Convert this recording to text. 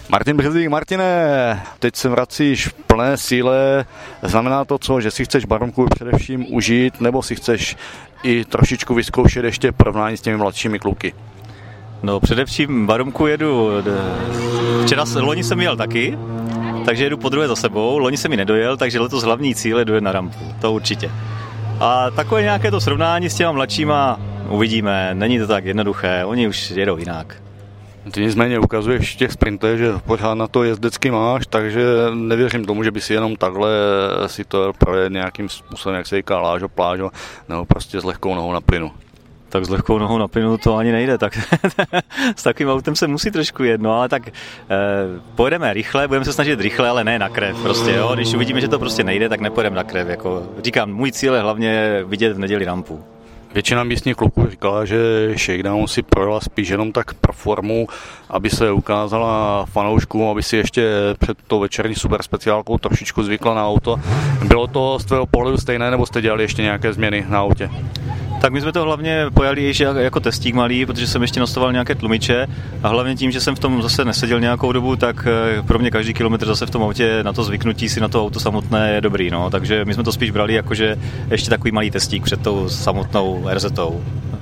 Martin Březík, Martine, teď se vracíš v plné síle. Znamená to co, že si chceš Baromku především užít, nebo si chceš i trošičku vyzkoušet ještě porovnání s těmi mladšími kluky? No především Baromku jedu, loni jsem jel taky, takže jedu podruhé za sebou, loni jsem ji nedojel, takže letos hlavní cíl je dojet na rampu, to určitě. A takové nějaké to srovnání s těma mladšíma uvidíme, není to tak jednoduché, oni už jedou jinak. Ty nicméně ukazuješ v těch sprintech, že pořád na to jezdecky máš, takže nevěřím tomu, že by si jenom takhle si to projet nějakým způsobem, jak se říká lážo, plážo, nebo prostě s lehkou nohou na plynu. Tak s lehkou nohou na plynu to ani nejde, tak s takovým autem se musí trošku jet, no ale tak pojedeme rychle, budeme se snažit rychle, ale ne na krev prostě, jo, když uvidíme, že to prostě nejde, tak nepojedeme na krev, jako říkám, můj cíl je hlavně vidět v neděli rampu. Většina místních kluků říkala, že Shakedown si projela spíš jenom tak pro formu, aby se ukázala fanouškům, aby si ještě před tou večerní super speciálkou trošičku zvykla na auto. Bylo to z tvého pohledu stejné, nebo jste dělali ještě nějaké změny na autě? Tak my jsme to hlavně pojali ještě jako testík malý, protože jsem ještě nastoval nějaké tlumiče a hlavně tím, že jsem v tom zase neseděl nějakou dobu, tak pro mě každý kilometr zase v tom autě na to zvyknutí si na to auto samotné je dobrý, no. Takže my jsme to spíš brali jakože ještě takový malý testík před tou samotnou RZ-tou.